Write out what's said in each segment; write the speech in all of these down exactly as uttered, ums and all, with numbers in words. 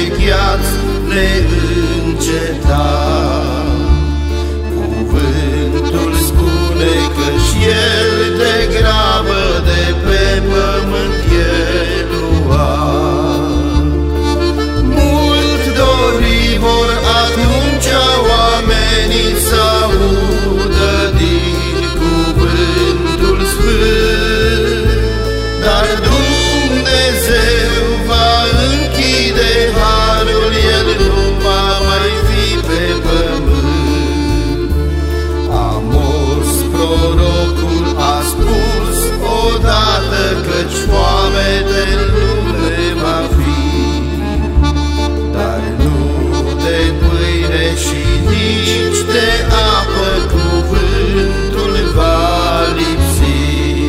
gheaț neîncetat. Cuvântul spune că-și El degrabă de pe pământ e luat. Mult dori vor atunci oamenii să audă din cuvântul sfânt, dar Dumnezeu va închide harul, El nu va mai fi pe pământ. Amos prorocul a spus odată căci foamete în lume va fi, dar nu de pâine și nici de apă cuvântul va lipsi.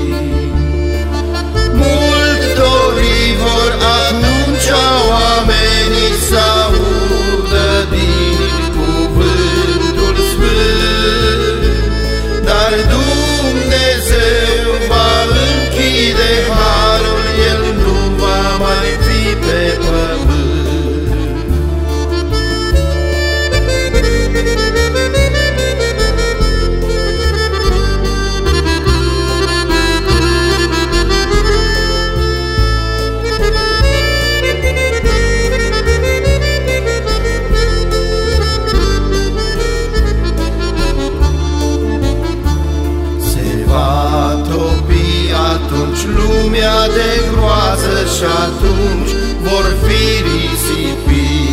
Mult dori vor atunci oamenii să audă din cuvântul sfânt, dar Dumnezeu va închide harul, El nu va mai fi pe pământ. Se va topi atunci lumea de groază și atunci vor fi risipiți